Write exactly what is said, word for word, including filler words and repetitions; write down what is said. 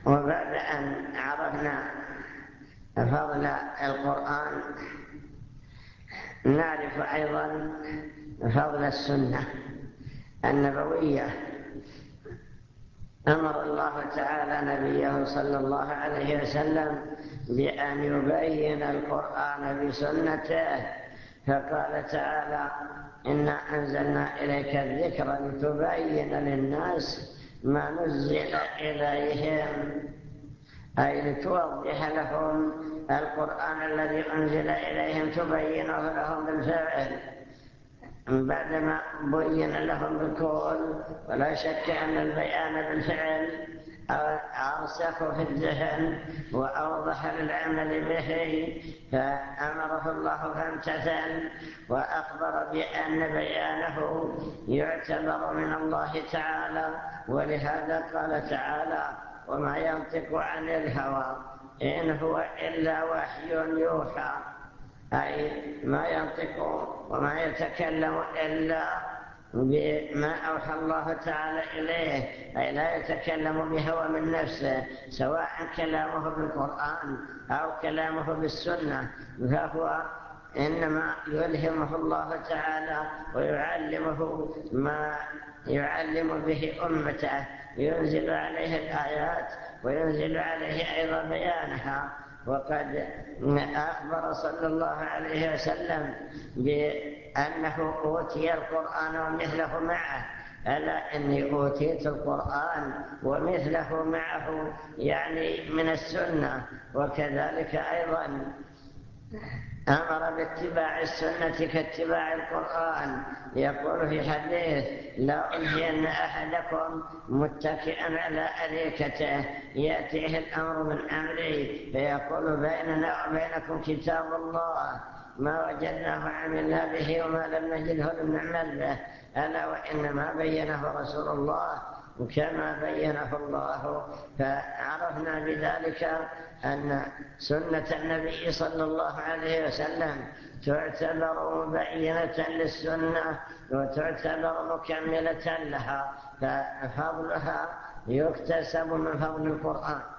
وبعد أن عرفنا فضل القرآن نعرف أيضا فضل السنة النبوية. أمر الله تعالى نبيه صلى الله عليه وسلم بأن يبين القرآن بسنته، فقال تعالى: إنا أنزلنا إليك الذكر لتبين للناس ما نزل إليهم، أي لتوضح لهم القرآن الذي أنزل إليهم، تبينه لهم بالفعل بعدما بين لهم بالقول. ولا شك أن البيان بالفعل أرسخ في الذهن وأوضح للعمل به، فأمره الله فامتثل وأخبر بأن بيانه يعتبر من الله تعالى. ولهذا قال تعالى: وما ينطق عن الهوى إن هو إلا وحي يوحى، أي ما ينطق وما يتكلم إلا بما أوحى الله تعالى إليه، أي لا يتكلم بهوى من نفسه، سواء كلامه بالقرآن أو كلامه بالسنة، فهو إنما يلهمه الله تعالى ويعلمه ما يعلم به أمته، ينزل عليه الآيات وينزل عليه أيضا بيانها. وقد أخبر صلى الله عليه وسلم بأنه أوتي القرآن ومثله معه: ألا إني أوتيت القرآن ومثله معه، يعني من السنة. وكذلك أيضا أمر باتباع السنة كاتباع القرآن. يقول في حديث: لا ألهين أحدكم متكئا على أريكته يأتيه الأمر من أمري فيقول: بيننا وبينكم كتاب الله، ما وجدناه عملنا به وما لم نجده لم نعمل به. ألا وإنما بينه رسول الله كما بينه الله. فعرفنا بذلك أن سنة النبي صلى الله عليه وسلم تعتبر مبينة للسنة وتعتبر مكملة لها، ففضلها يكتسب من فضل القرآن.